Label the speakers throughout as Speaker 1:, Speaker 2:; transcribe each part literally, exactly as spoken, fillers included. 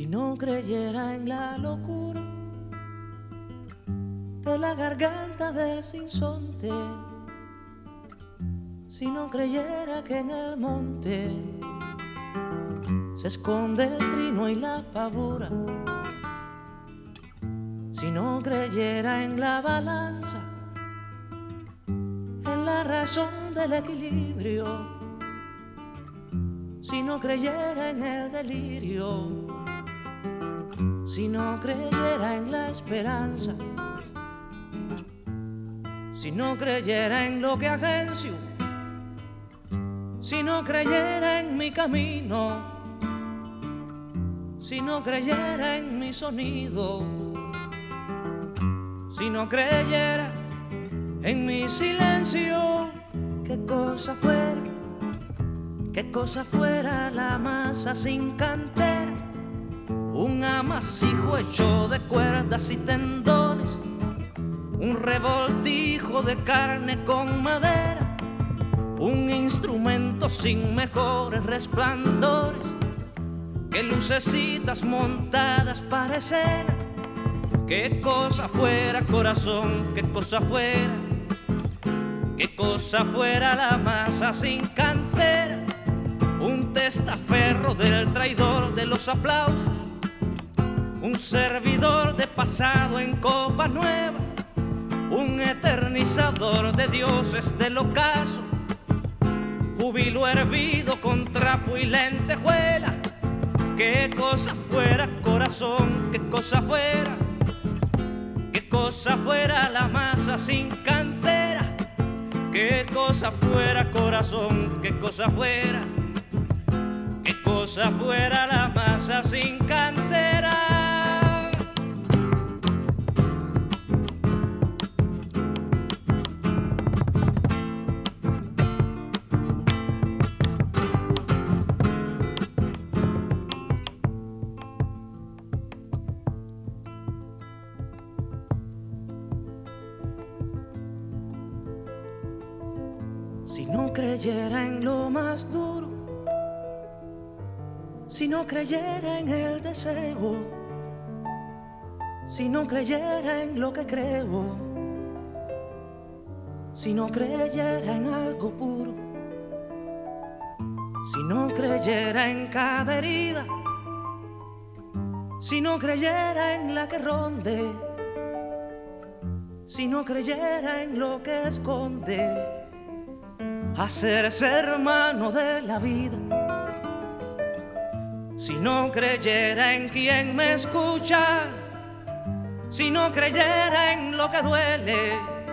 Speaker 1: no creyera en la locura de la garganta del sinsonte, si no creyera que en el monte se esconde el trino y la pavura, si no creyera en la balanza, en la razón del equilibrio, si no creyera en el delirio, si no creyera en la esperanza, si no creyera en lo que agencio, si no creyera en mi camino, si no creyera en mi sonido, si no creyera en mi silencio, qué cosa fuera, qué cosa fuera la masa sin cantera, un amasijo hecho de cuerdas y tendones, un revoltijo de carne con madera, un instrumento sin mejores resplandores que lucecitas montadas para escena. Qué cosa fuera, corazón, qué cosa fuera, qué cosa fuera la masa sin cantera, un testaferro del traidor de los aplausos, un servidor de pasado en copa nueva, un eternizador de dioses del ocaso, júbilo hervido con trapo y lentejuela. Qué cosa fuera, corazón, qué cosa fuera, qué cosa fuera la masa sin cantera, qué cosa fuera, corazón, qué cosa fuera, qué cosa fuera la masa sin cantera. Si no creyera en lo más duro, si no creyera en el deseo, si no creyera en lo que creo, si no creyera en algo puro, si no creyera en cada herida, si no creyera en la que ronde, si no creyera en lo que esconde, hacerse hermano de la vida, si no creyera en quien me escucha, si no creyera en lo que duele,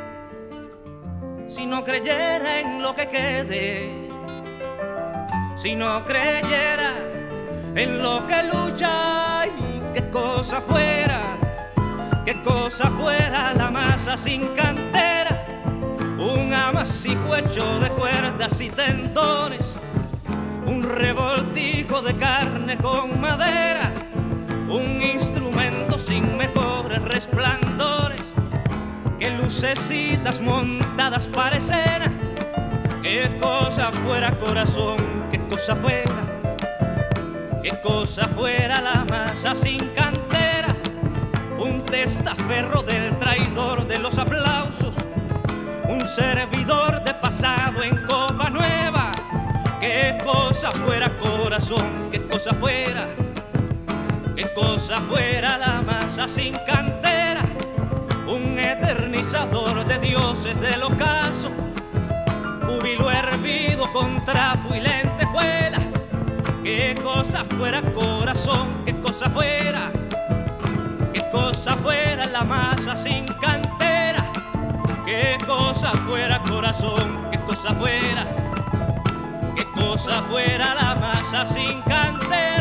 Speaker 1: si no creyera en lo que quede, si no creyera en lo que lucha, y qué cosa fuera, qué cosa fuera la masa sin cantera, un amasijo hecho de cuerdas y tendones, un revoltijo de carne con madera, un instrumento sin mejores resplandores que lucecitas montadas para escena. Qué cosa fuera, corazón, qué cosa fuera, qué cosa fuera la masa sin cantera, un testaferro del traidor de los aplausos, un servidor de pasado en copa nueva. Qué cosa fuera, corazón, qué cosa fuera, qué cosa fuera la masa sin cantera, un eternizador de dioses del ocaso, júbilo hervido con trapo y lentejuela. Qué cosa fuera, corazón, qué cosa fuera, qué cosa fuera la masa sin cantera, qué cosa fuera, corazón, qué cosa fuera, qué cosa fuera la masa sin cantera.